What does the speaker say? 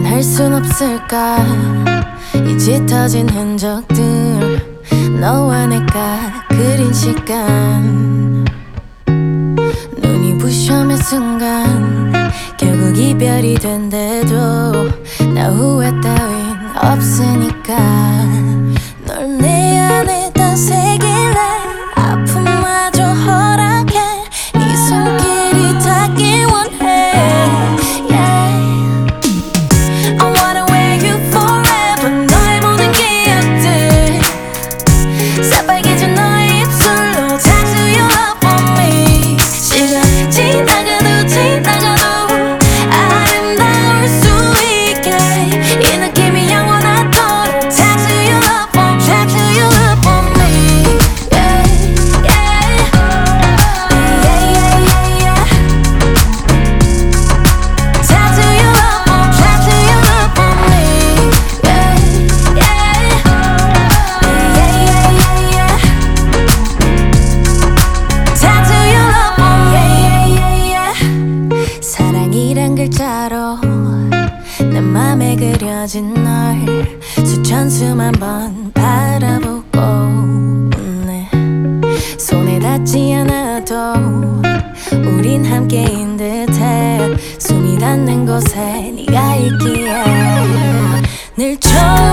영원할 순 없을까 이 짙어진 흔적들 너와 내가 그린 시간 눈이 부셔 몇 순간 결국 이별이 된대도 나 후회 따윈 없으니까 널 내 안에다 새길래 아픔마저 허락해 네 손길이 닿길 원해 yeah. I wanna wear you forever 너의 모든 기억들 새빨개진 너의 입술로 Tattoo your love for me 시간 지나가도 지나가도 아름다울 수 있게 이 느낌이 영원하도록 Tattoo your love for me Tattoo your love for me yeah, yeah. Yeah, yeah, yeah, yeah. Tattoo your love for me Tattoo your love for me yeah, yeah. Yeah, yeah, yeah, yeah. Tattoo your love for me yeah, yeah, yeah, yeah. 사랑이란 글자로 내 맘에 그려진 널 수천 수만 번 바라보고 웃네 손에 닿지 않아도 우린 함께인 듯해 숨이 닿는 곳에 네가 있기에 늘 좋아